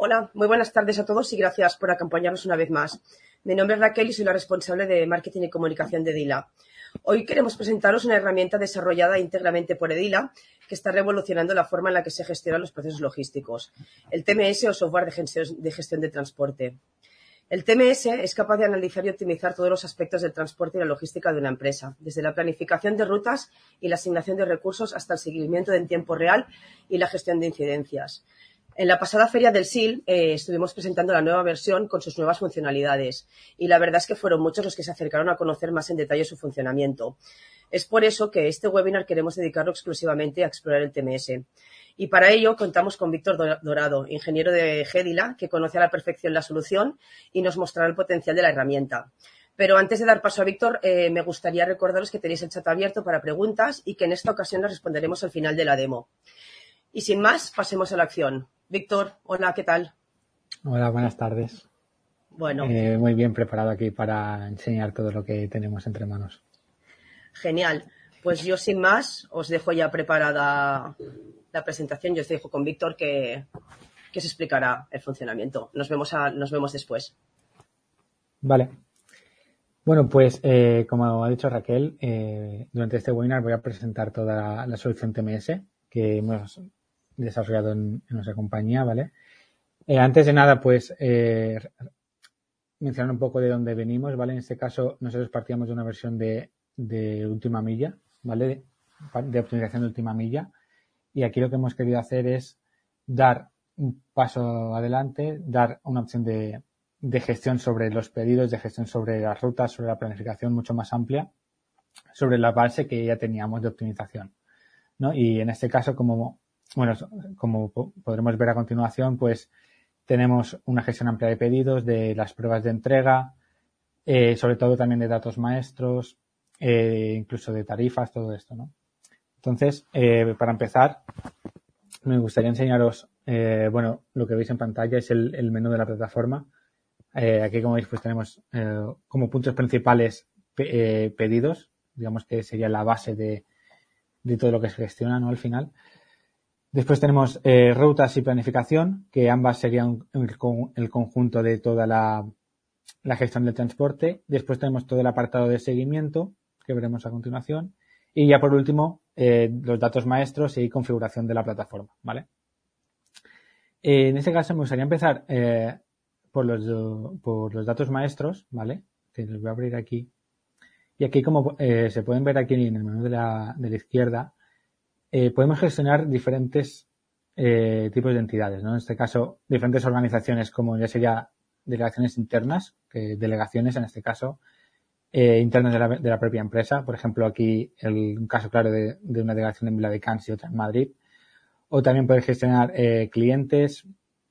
Hola, muy buenas tardes a todos y gracias por acompañarnos una vez más. Mi nombre es Raquel y soy la responsable de Marketing y Comunicación de Edila. Hoy queremos presentaros una herramienta desarrollada íntegramente por Edila que está revolucionando la forma en la que se gestionan los procesos logísticos, el TMS o Software de Gestión de Transporte. El TMS es capaz de analizar y optimizar todos los aspectos del transporte y la logística de una empresa, desde la planificación de rutas y la asignación de recursos hasta el seguimiento en tiempo real y la gestión de incidencias. En la pasada feria del SIL estuvimos presentando la nueva versión con sus nuevas funcionalidades y la verdad es que fueron muchos los que se acercaron a conocer más en detalle su funcionamiento. Es por eso que este webinar queremos dedicarlo exclusivamente a explorar el TMS. Y para ello contamos con Víctor Dorado, ingeniero de Edila, que conoce a la perfección la solución y nos mostrará el potencial de la herramienta. Pero antes de dar paso a Víctor, me gustaría recordaros que tenéis el chat abierto para preguntas y que en esta ocasión las responderemos al final de la demo. Y sin más, pasemos a la acción. Víctor, hola, ¿qué tal? Hola, buenas tardes. Bueno. Muy bien preparado aquí para enseñar todo lo que tenemos entre manos. Genial. Pues yo sin más os dejo ya preparada la presentación. Yo os dejo con Víctor que os explicará el funcionamiento. Nos vemos después. Vale. Bueno, pues como ha dicho Raquel, durante este webinar voy a presentar toda la solución TMS que hemos desarrollado en nuestra compañía, ¿vale? Antes de nada, pues mencionar un poco de dónde venimos, ¿vale? En este caso, nosotros partíamos de una versión de última milla, ¿vale? De optimización de última milla. Y aquí lo que hemos querido hacer es dar un paso adelante, dar una opción de gestión sobre los pedidos, de gestión sobre las rutas, sobre la planificación mucho más amplia, sobre la base que ya teníamos de optimización, ¿no? Y en este caso, como podremos ver a continuación, pues tenemos una gestión amplia de pedidos, de las pruebas de entrega, sobre todo también de datos maestros, incluso de tarifas, todo esto, ¿no? Entonces, para empezar, me gustaría enseñaros, lo que veis en pantalla es el menú de la plataforma. Aquí, como veis, pues tenemos como puntos principales pedidos, digamos que sería la base de todo lo que se gestiona, ¿no? Al final. Después tenemos rutas y planificación, que ambas serían el conjunto de toda la gestión del transporte. Después tenemos todo el apartado de seguimiento, que veremos a continuación. Y ya por último, los datos maestros y configuración de la plataforma, ¿vale? En este caso me gustaría empezar por los datos maestros, ¿vale? Que los voy a abrir aquí. Y aquí, como se pueden ver aquí en el menú de la izquierda, podemos gestionar diferentes tipos de entidades, ¿no? En este caso, diferentes organizaciones, como ya sería delegaciones internas, delegaciones en este caso, internas de la propia empresa. Por ejemplo, aquí un caso claro de una delegación en Viladecans y otra en Madrid. O también puede gestionar clientes,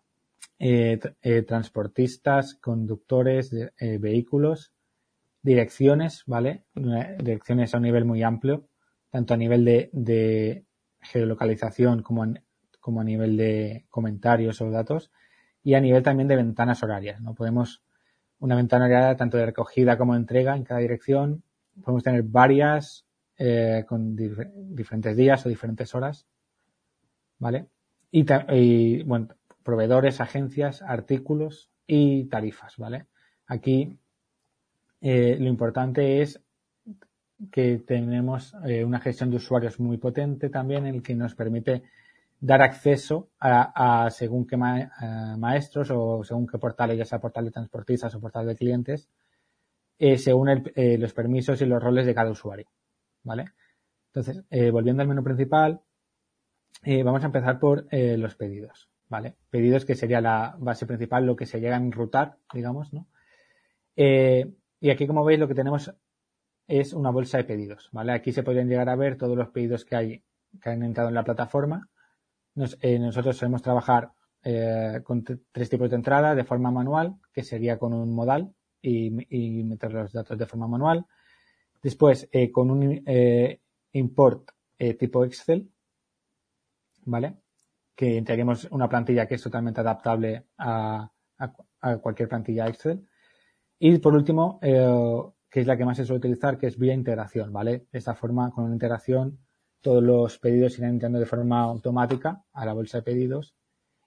transportistas, conductores, vehículos, direcciones, ¿vale? Direcciones a un nivel muy amplio, tanto a nivel de geolocalización como a nivel de comentarios o datos, y a nivel también de ventanas horarias, ¿no? Podemos una ventana horaria tanto de recogida como de entrega en cada dirección. Podemos tener varias con diferentes días o diferentes horas, ¿vale? Y bueno, proveedores, agencias, artículos y tarifas, ¿vale? Aquí lo importante es que tenemos una gestión de usuarios muy potente también, en el que nos permite dar acceso a según qué maestros o según qué portales, ya sea portal de transportistas o portal de clientes, según los permisos y los roles de cada usuario, ¿vale? Entonces, volviendo al menú principal, vamos a empezar por los pedidos, ¿vale? Pedidos, que sería la base principal, lo que se llega a enrutar, digamos, ¿no? Y aquí, como veis, lo que tenemos es una bolsa de pedidos, ¿vale? Aquí se podrían llegar a ver todos los pedidos que han entrado en la plataforma. Nosotros solemos trabajar con tres tipos de entrada: de forma manual, que sería con un modal y meter los datos de forma manual. Después, con un import tipo Excel, ¿vale? Que entraríamos una plantilla que es totalmente adaptable a cualquier plantilla Excel. Y por último, que es la que más se suele utilizar, que es vía integración, ¿vale? De esta forma, con una integración, todos los pedidos irán entrando de forma automática a la bolsa de pedidos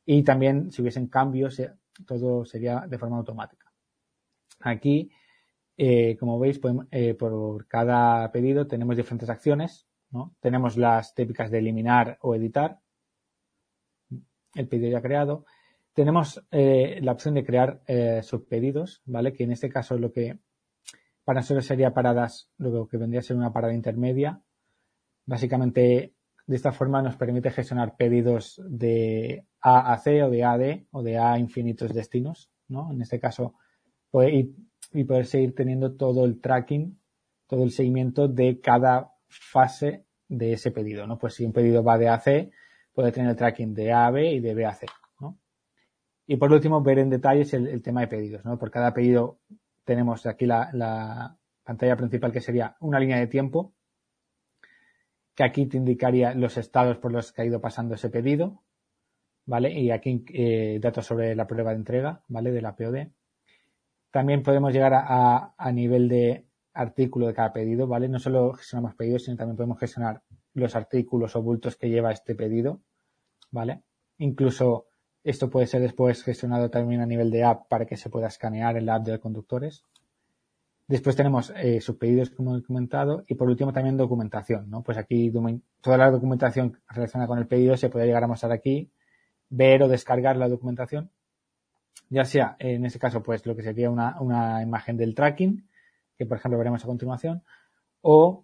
y también si hubiesen cambios, todo sería de forma automática. Aquí, como veis, por cada pedido tenemos diferentes acciones, ¿no? Tenemos las típicas de eliminar o editar, el pedido ya creado. Tenemos la opción de crear subpedidos, ¿vale? Que en este caso lo que para nosotros sería paradas, lo que vendría a ser una parada intermedia. Básicamente, de esta forma nos permite gestionar pedidos de A a C o de A a D o de A a infinitos destinos, ¿no? En este caso, y poder seguir teniendo todo el tracking, todo el seguimiento de cada fase de ese pedido, ¿no? Pues si un pedido va de A a C, puede tener el tracking de A a B y de B a C, ¿no? Y por último, ver en detalles el tema de pedidos, ¿no? Por cada pedido tenemos aquí la pantalla principal, que sería una línea de tiempo, que aquí te indicaría los estados por los que ha ido pasando ese pedido, ¿vale? Y aquí datos sobre la prueba de entrega, ¿vale? De la POD. También podemos llegar a nivel de artículo de cada pedido, ¿vale? No solo gestionamos pedidos, sino también podemos gestionar los artículos o bultos que lleva este pedido, ¿vale? Incluso esto puede ser después gestionado también a nivel de app para que se pueda escanear en la app de conductores. Después tenemos subpedidos, como he comentado, y por último también documentación, ¿no? Pues aquí toda la documentación relacionada con el pedido se puede llegar a mostrar aquí, ver o descargar la documentación, ya sea en este caso pues lo que sería una imagen del tracking, que por ejemplo veremos a continuación, o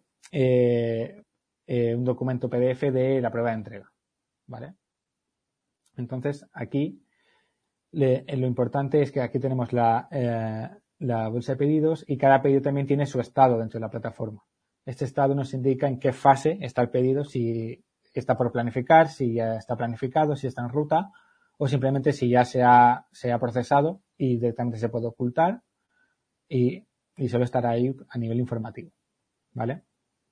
un documento PDF de la prueba de entrega, ¿vale? Entonces aquí lo importante es que aquí tenemos la bolsa de pedidos y cada pedido también tiene su estado dentro de la plataforma. Este estado nos indica en qué fase está el pedido, si está por planificar, si ya está planificado, si está en ruta o simplemente si ya se ha procesado y directamente se puede ocultar y solo estará ahí a nivel informativo, ¿vale?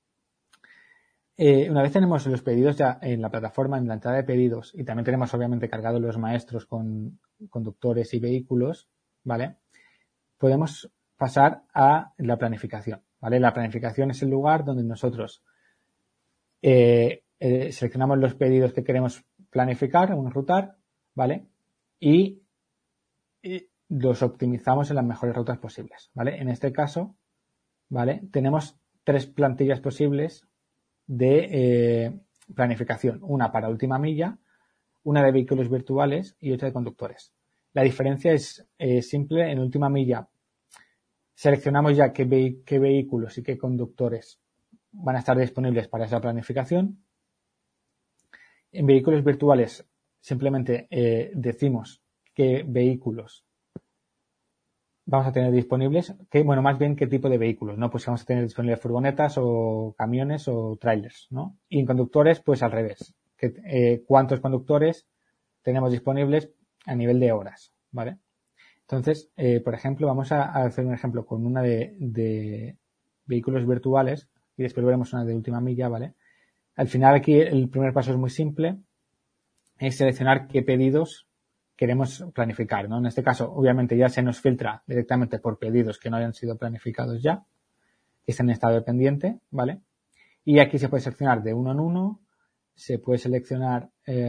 Una vez tenemos los pedidos ya en la plataforma, en la entrada de pedidos, y también tenemos obviamente cargados los maestros con conductores y vehículos, ¿vale? Podemos pasar a la planificación, ¿vale? La planificación es el lugar donde nosotros seleccionamos los pedidos que queremos planificar o enrutar, ¿vale? Y los optimizamos en las mejores rutas posibles, ¿vale? En este caso, ¿vale? Tenemos 3 plantillas posibles de planificación, una para última milla, una de vehículos virtuales y otra de conductores. La diferencia es simple. En última milla seleccionamos ya qué vehículos y qué conductores van a estar disponibles para esa planificación. En vehículos virtuales simplemente decimos qué vehículos vamos a tener disponibles, más bien qué tipo de vehículos, ¿no? Pues vamos a tener disponibles furgonetas o camiones o trailers, ¿no? Y en conductores, pues al revés, cuántos conductores tenemos disponibles a nivel de horas, ¿vale? Entonces, por ejemplo, vamos a hacer un ejemplo con una de vehículos virtuales y después veremos una de última milla, ¿vale? Al final aquí el primer paso es muy simple, es seleccionar qué pedidos queremos planificar, ¿no? En este caso, obviamente, ya se nos filtra directamente por pedidos que no hayan sido planificados ya, que estén en estado de pendiente, ¿vale? Y aquí se puede seleccionar de uno en uno, se puede seleccionar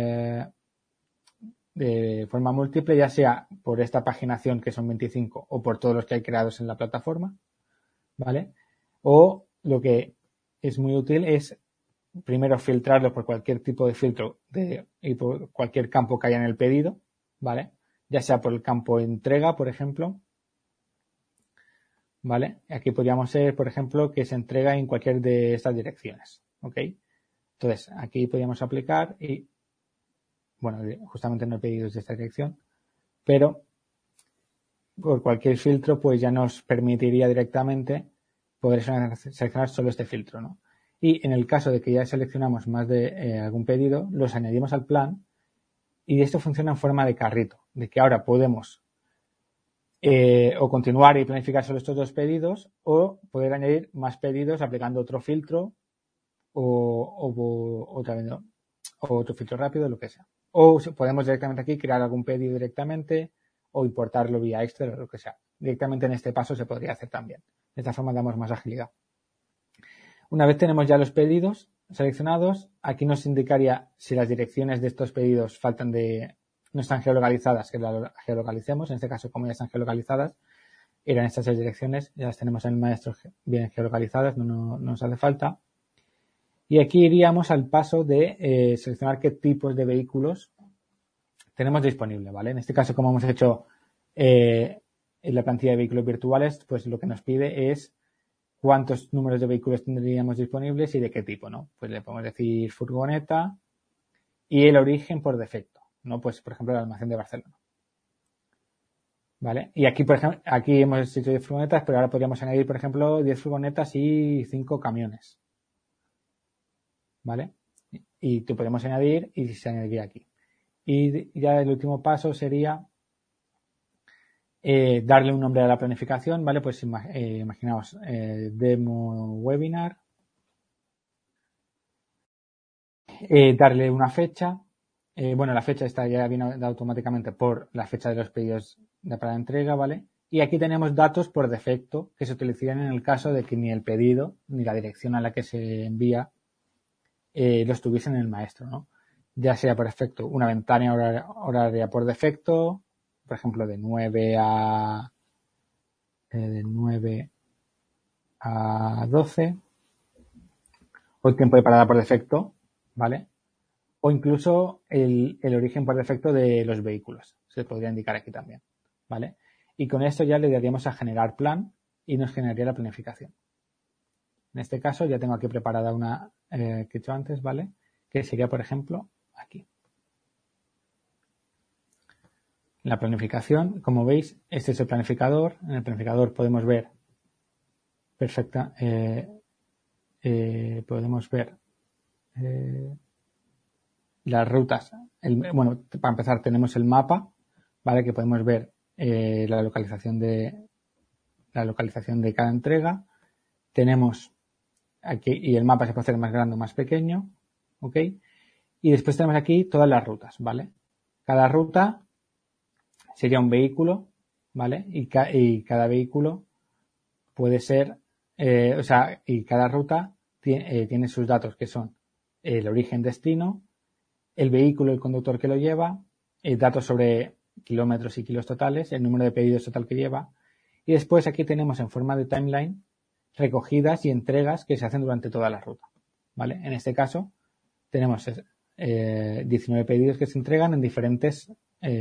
de forma múltiple, ya sea por esta paginación que son 25 o por todos los que hay creados en la plataforma, ¿vale? O lo que es muy útil es primero filtrarlo por cualquier tipo de filtro y por cualquier campo que haya en el pedido, ¿vale? Ya sea por el campo entrega, por ejemplo, ¿vale? Aquí podríamos ser, por ejemplo, que se entrega en cualquier de estas direcciones, ¿ok? Entonces, aquí podríamos aplicar y, bueno, justamente no he pedido de esta dirección, pero por cualquier filtro, pues ya nos permitiría directamente poder seleccionar solo este filtro, ¿no? Y en el caso de que ya seleccionamos más de algún pedido, los añadimos al plan y esto funciona en forma de carrito, de que ahora podemos o continuar y planificar solo estos 2 pedidos o poder añadir más pedidos aplicando otro filtro o otro filtro rápido, lo que sea. O podemos directamente aquí crear algún pedido directamente o importarlo vía Excel o lo que sea. Directamente en este paso se podría hacer también. De esta forma damos más agilidad. Una vez tenemos ya los pedidos seleccionados, aquí nos indicaría si las direcciones de estos pedidos faltan de no están geolocalizadas, que las geolocalicemos. En este caso, como ya están geolocalizadas, eran estas 6 direcciones, ya las tenemos en el maestro bien geolocalizadas, no nos hace falta. Y aquí iríamos al paso de seleccionar qué tipos de vehículos tenemos disponible, ¿vale? En este caso, como hemos hecho en la plantilla de vehículos virtuales, pues lo que nos pide es cuántos números de vehículos tendríamos disponibles y de qué tipo, ¿no? Pues le podemos decir furgoneta y el origen por defecto, ¿no? Pues, por ejemplo, el almacén de Barcelona. ¿Vale? Y aquí, por ejemplo, aquí hemos hecho 10 furgonetas, pero ahora podríamos añadir, por ejemplo, 10 furgonetas y 5 camiones. ¿Vale? Y tú podemos añadir y se añadiría aquí. Y ya el último paso sería darle un nombre a la planificación, ¿vale? Pues imaginaos demo webinar, darle una fecha. Bueno, la fecha esta ya viene dada automáticamente por la fecha de los pedidos para la entrega, ¿vale? Y aquí tenemos datos por defecto que se utilizarían en el caso de que ni el pedido ni la dirección a la que se envía los tuviesen en el maestro, ¿no? Ya sea por defecto una ventana horaria por defecto, por ejemplo, de 9 a 12, o el tiempo de parada por defecto, ¿vale? O incluso el origen por defecto de los vehículos. Se podría indicar aquí también, ¿vale? Y con esto ya le daríamos a generar plan y nos generaría la planificación. En este caso ya tengo aquí preparada una que he hecho antes, ¿vale? Que sería, por ejemplo, aquí. La planificación, como veis, este es el planificador. En el planificador podemos ver podemos ver las rutas. Bueno, para empezar tenemos el mapa, ¿vale? Que podemos ver la localización de cada entrega. Tenemos aquí, y el mapa se puede hacer más grande o más pequeño, ¿ok? Y después tenemos aquí todas las rutas, ¿vale? Cada ruta sería un vehículo, ¿vale? Y cada vehículo puede ser, y cada ruta tiene sus datos, que son el origen, destino, el vehículo, el conductor que lo lleva, datos sobre kilómetros y kilos totales, el número de pedidos total que lleva, y después aquí tenemos en forma de timeline recogidas y entregas que se hacen durante toda la ruta, ¿vale? En este caso tenemos 19 pedidos que se entregan en diferentes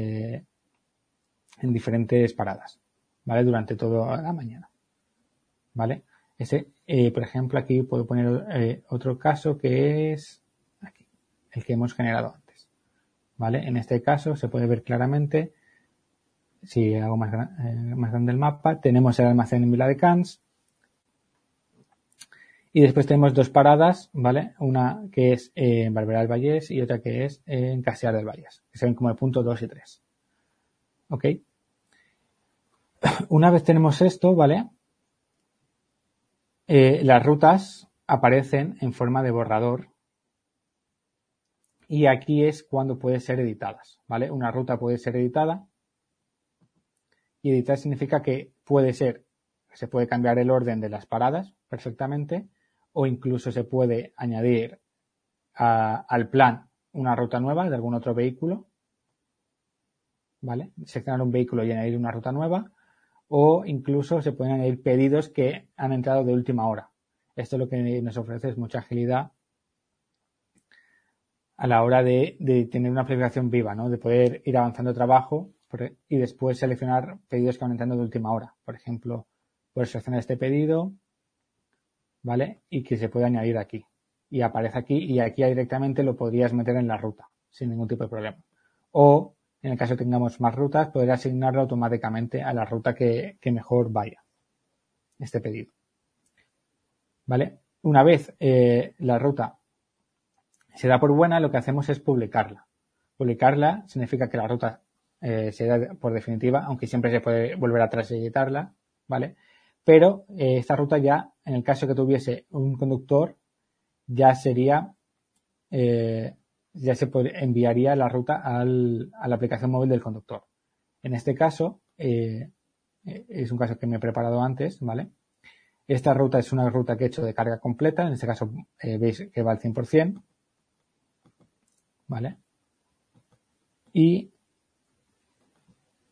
paradas, ¿vale? Durante toda la mañana, ¿vale? Por ejemplo, aquí puedo poner otro caso que es aquí, el que hemos generado antes, ¿vale? En este caso se puede ver claramente, si hago más grande el mapa, tenemos el almacén en Viladecans y después tenemos 2 paradas, ¿vale? Una que es en Barberà del Vallès y otra que es en Castellar del Vallès, que se ven como el punto 2 y 3. ¿Ok? Una vez tenemos esto, ¿vale? Las rutas aparecen en forma de borrador y aquí es cuando pueden ser editadas, ¿vale? Una ruta puede ser editada y editar significa que se puede cambiar el orden de las paradas perfectamente o incluso se puede añadir al plan una ruta nueva de algún otro vehículo, ¿vale? Seleccionar un vehículo y añadir una ruta nueva. O incluso se pueden añadir pedidos que han entrado de última hora. Esto lo que nos ofrece es mucha agilidad a la hora de tener una planificación viva, ¿no? De poder ir avanzando trabajo y después seleccionar pedidos que van entrando de última hora. Por ejemplo, puedes seleccionar este pedido, ¿vale? Y que se puede añadir aquí. Y aparece aquí y aquí directamente lo podrías meter en la ruta sin ningún tipo de problema. O en el caso de que tengamos más rutas, poder asignarlo automáticamente a la ruta que mejor vaya este pedido. ¿Vale? Una vez la ruta se da por buena, lo que hacemos es publicarla. Publicarla significa que la ruta se da por definitiva, aunque siempre se puede volver atrás y editarla, ¿vale? Pero esta ruta ya, en el caso que tuviese un conductor, ya sería... ya se enviaría la ruta a la aplicación móvil del conductor. En este caso, es un caso que me he preparado antes, ¿vale? Esta ruta es una ruta que he hecho de carga completa, en este caso veis que va al 100%, ¿vale? Y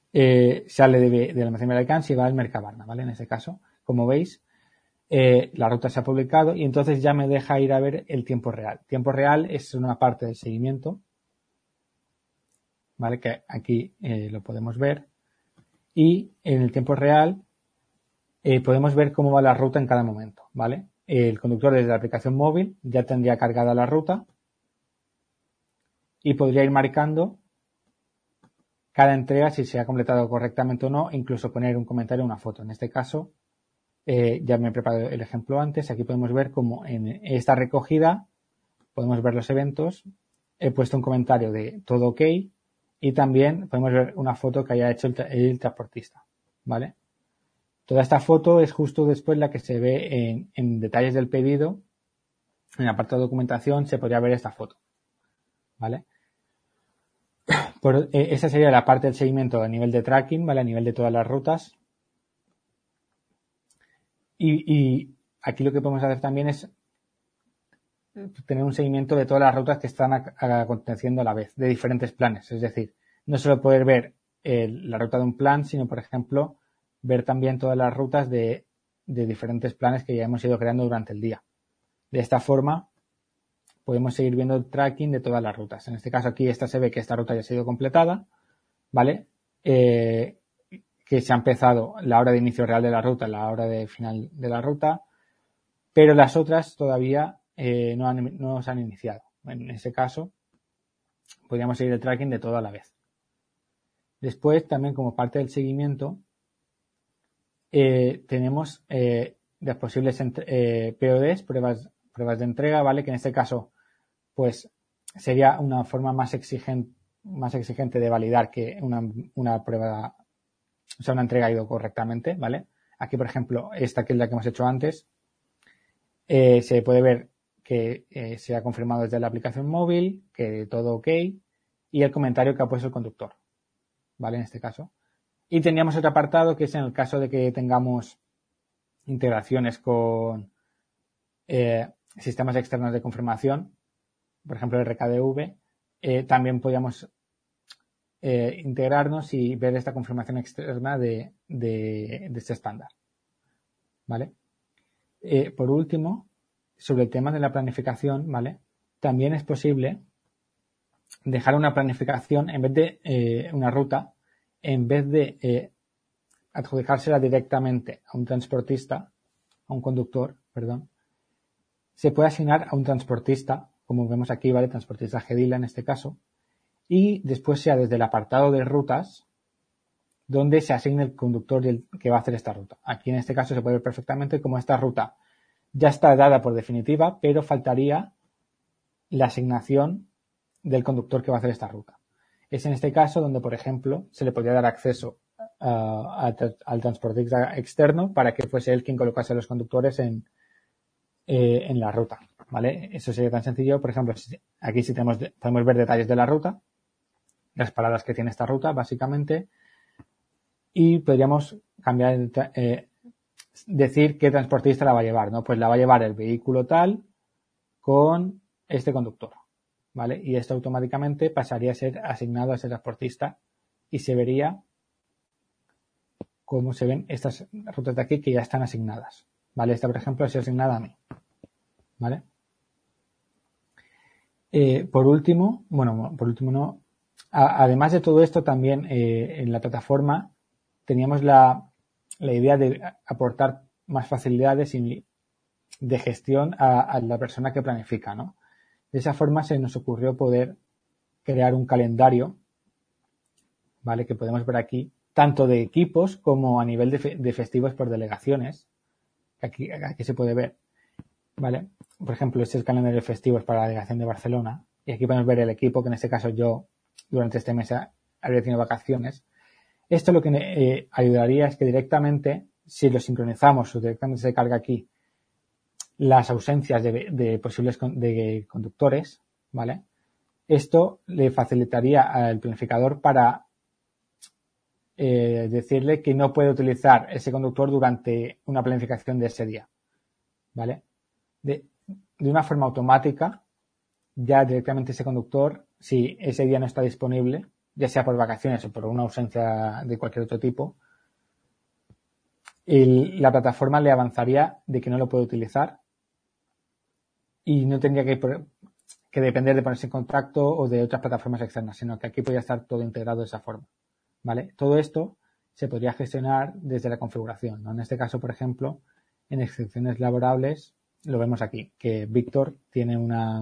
sale del almacén de Alcance y va al Mercabarna, ¿vale? En este caso, como veis, la ruta se ha publicado y entonces ya me deja ir a ver el tiempo real. Tiempo real es una parte del seguimiento, ¿vale? Que aquí lo podemos ver. Y en el tiempo real podemos ver cómo va la ruta en cada momento, ¿vale? El conductor desde la aplicación móvil ya tendría cargada la ruta y podría ir marcando cada entrega si se ha completado correctamente o no, incluso poner un comentario o una foto. En este caso, ya me he preparado el ejemplo antes. Aquí podemos ver cómo en esta recogida podemos ver los eventos. He puesto un comentario de todo ok y también podemos ver una foto que haya hecho el transportista, ¿vale? Toda esta foto es justo después la que se ve en detalles del pedido. En la parte de documentación se podría ver esta foto, ¿vale? Esa sería la parte del seguimiento a nivel de tracking, ¿vale? A nivel de todas las rutas. Y aquí lo que podemos hacer también es tener un seguimiento de todas las rutas que están aconteciendo a la vez, de diferentes planes. Es decir, no solo poder ver la ruta de un plan, sino, por ejemplo, ver también todas las rutas de diferentes planes que ya hemos ido creando durante el día. De esta forma, podemos seguir viendo el tracking de todas las rutas. En este caso aquí se ve que esta ruta ya ha sido completada, ¿vale? Que se ha empezado la hora de inicio real de la ruta, la hora de final de la ruta, pero las otras todavía no se han iniciado. En ese caso, podríamos seguir el tracking de todo a la vez. Después, también como parte del seguimiento, tenemos las posibles PODs, pruebas de entrega, ¿vale? Que en este caso, pues, sería una forma más exigente de validar que una prueba, o sea, una entrega ha ido correctamente, ¿vale? Aquí, por ejemplo, esta que es la que hemos hecho antes, se puede ver que se ha confirmado desde la aplicación móvil, que todo ok, y el comentario que ha puesto el conductor, ¿vale? En este caso. Y teníamos otro apartado que es en el caso de que tengamos integraciones con sistemas externos de confirmación, por ejemplo, el RKDV, también podríamos integrarnos y ver esta confirmación externa de este estándar, ¿vale? Por último, sobre el tema de la planificación, ¿vale? También es posible dejar una planificación en vez de una ruta, en vez de adjudicársela directamente a un transportista, a un conductor, perdón, se puede asignar a un transportista, como vemos aquí, ¿vale? Transportista GEDILA en este caso, y después sea desde el apartado de rutas donde se asigne el conductor que va a hacer esta ruta. Aquí en este caso se puede ver perfectamente cómo esta ruta ya está dada por definitiva, pero faltaría la asignación del conductor que va a hacer esta ruta. Es en este caso donde, por ejemplo, se le podría dar acceso al transportista externo para que fuese él quien colocase a los conductores en la ruta, ¿vale? Eso sería tan sencillo. Por ejemplo, aquí sí podemos ver detalles de la ruta, las paradas que tiene esta ruta, básicamente, y podríamos cambiar, decir qué transportista la va a llevar, ¿no? Pues la va a llevar el vehículo tal con este conductor, ¿vale? Y esto automáticamente pasaría a ser asignado a ese transportista y se vería cómo se ven estas rutas de aquí que ya están asignadas, ¿vale? Esta, por ejemplo, es asignada a mí, ¿vale? Por último no, además de todo esto también en la plataforma teníamos la idea de aportar más facilidades de gestión a la persona que planifica, ¿no? De esa forma se nos ocurrió poder crear un calendario, ¿vale? Que podemos ver aquí, tanto de equipos como a nivel de festivos por delegaciones. Aquí se puede ver, ¿vale? Por ejemplo, este es el calendario de festivos para la delegación de Barcelona. Y aquí podemos ver el equipo, que en este caso yo, durante este mes, habría tenido vacaciones. Esto lo que ayudaría es que directamente, si lo sincronizamos o directamente se carga aquí las ausencias de posibles conductores, ¿vale? Esto le facilitaría al planificador para decirle que no puede utilizar ese conductor durante una planificación de ese día, ¿vale? De una forma automática, ya directamente ese conductor, si ese día no está disponible, ya sea por vacaciones o por una ausencia de cualquier otro tipo, la plataforma le avanzaría de que no lo puede utilizar y no tendría que depender de ponerse en contacto o de otras plataformas externas, sino que aquí podría estar todo integrado de esa forma, ¿vale? Todo esto se podría gestionar desde la configuración, ¿no? En este caso, por ejemplo, en excepciones laborables, lo vemos aquí, que Víctor tiene una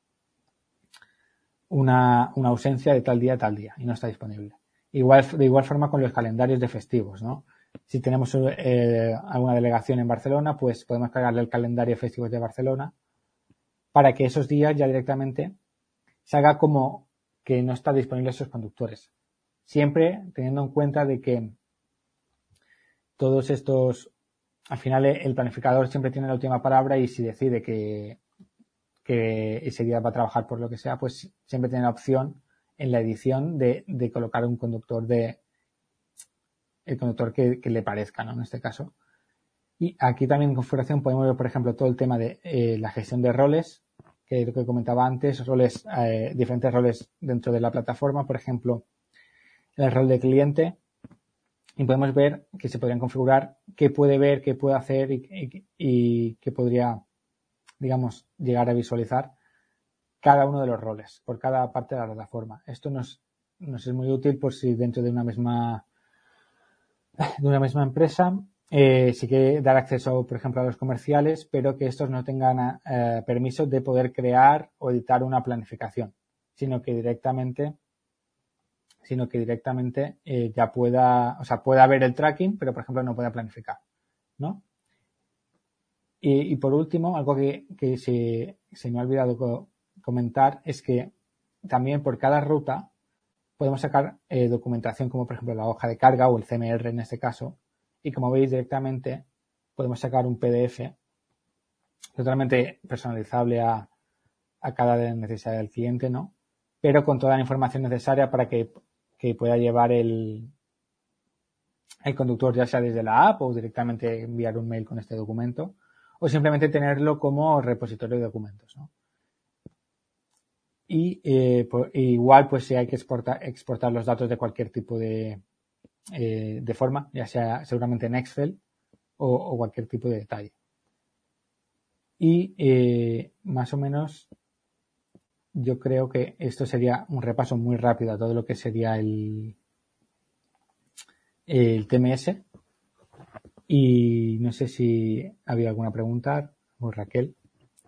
ausencia de tal día a tal día y no está disponible. De igual forma con los calendarios de festivos, ¿no? Si tenemos alguna delegación en Barcelona, pues podemos cargarle el calendario de festivos de Barcelona para que esos días ya directamente se haga como que no está disponible esos conductores. Siempre teniendo en cuenta de que todos estos, al final el planificador siempre tiene la última palabra y si decide que ese día va a trabajar por lo que sea, pues siempre tiene la opción en la edición de colocar un conductor el conductor que le parezca, ¿no? En este caso. Y aquí también en configuración podemos ver, por ejemplo, todo el tema de la gestión de roles, que es lo que comentaba antes, diferentes roles dentro de la plataforma, por ejemplo, el rol de cliente, y podemos ver que se podrían configurar qué puede ver, qué puede hacer y qué podría, digamos, llegar a visualizar cada uno de los roles por cada parte de la plataforma. Esto nos es muy útil por si dentro de una misma empresa sí que dar acceso, por ejemplo, a los comerciales, pero que estos no tengan permiso de poder crear o editar una planificación, sino que directamente ya pueda ver el tracking, pero por ejemplo no pueda planificar, ¿no? Y por último, algo que se me ha olvidado comentar es que también por cada ruta podemos sacar documentación como por ejemplo la hoja de carga o el CMR en este caso, y como veis directamente podemos sacar un PDF totalmente personalizable a cada necesidad del cliente, ¿no? Pero con toda la información necesaria para que pueda llevar el conductor, ya sea desde la app o directamente enviar un mail con este documento, o simplemente tenerlo como repositorio de documentos, ¿no? Y igual, pues si hay que exportar los datos de cualquier tipo de forma, ya sea seguramente en Excel o cualquier tipo de detalle. Y más o menos yo creo que esto sería un repaso muy rápido a todo lo que sería el TMS. Y no sé si había alguna pregunta, o Raquel.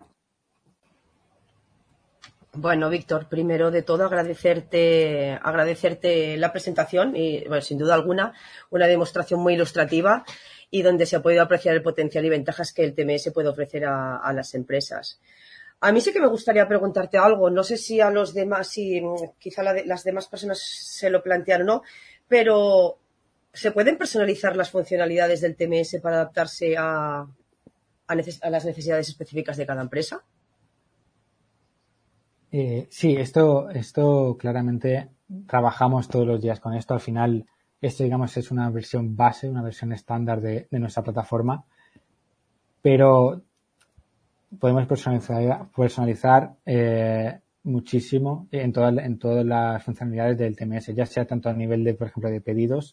Bueno, Víctor, primero de todo agradecerte la presentación y, bueno, sin duda alguna, una demostración muy ilustrativa y donde se ha podido apreciar el potencial y ventajas que el TMS puede ofrecer a las empresas. A mí sí que me gustaría preguntarte algo, no sé si a los demás, si quizá las demás personas se lo plantean o no, pero ¿se pueden personalizar las funcionalidades del TMS para adaptarse a las necesidades específicas de cada empresa? Sí, esto claramente trabajamos todos los días con esto. Al final, esto, digamos, es una versión base, una versión estándar de nuestra plataforma, pero podemos personalizar muchísimo en todas las funcionalidades del TMS, ya sea tanto a nivel de, por ejemplo, de pedidos,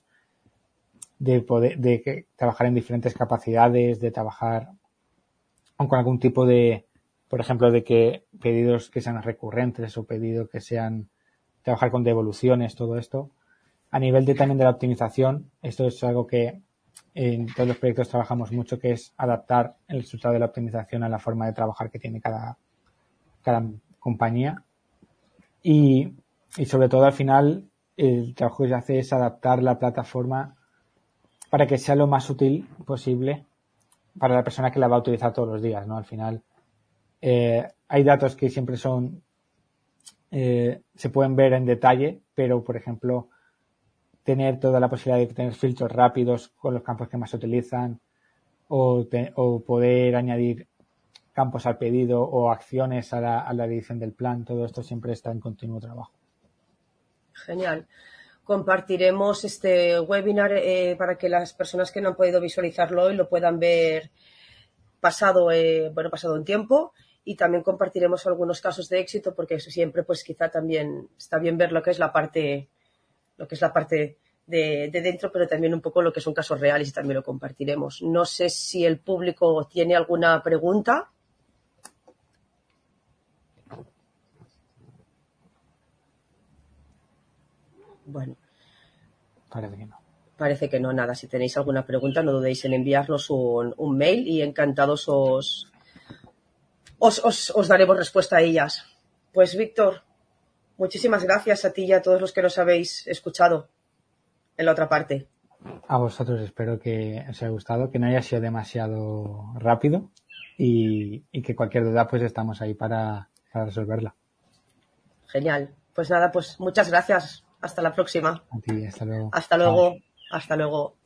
de trabajar en diferentes capacidades, de trabajar con algún tipo de, por ejemplo, de que pedidos que sean recurrentes o pedidos que sean trabajar con devoluciones, todo esto. A nivel también de la optimización, esto es algo que en todos los proyectos trabajamos mucho, que es adaptar el resultado de la optimización a la forma de trabajar que tiene cada compañía. Y sobre todo al final el trabajo que se hace es adaptar la plataforma para que sea lo más útil posible para la persona que la va a utilizar todos los días, ¿no? Al final hay datos que siempre se pueden ver en detalle, pero por ejemplo tener toda la posibilidad de tener filtros rápidos con los campos que más se utilizan o poder añadir campos al pedido o acciones a la edición del plan, todo esto siempre está en continuo trabajo. Genial. Compartiremos este webinar para que las personas que no han podido visualizarlo hoy lo puedan ver pasado un tiempo, y también compartiremos algunos casos de éxito porque eso siempre pues quizá también está bien ver lo que es la parte lo que es la parte de dentro, pero también un poco lo que son casos reales y también lo compartiremos. No sé si el público tiene alguna pregunta. Bueno. Parece que no. Parece que no, nada. Si tenéis alguna pregunta, no dudéis en enviarnos un mail y encantados os daremos respuesta a ellas. Pues, Víctor, muchísimas gracias a ti y a todos los que nos habéis escuchado en la otra parte. A vosotros, espero que os haya gustado, que no haya sido demasiado rápido y que cualquier duda pues estamos ahí para resolverla. Genial. Pues nada, pues muchas gracias. Hasta la próxima. A ti, hasta luego. Hasta luego. Chao. Hasta luego.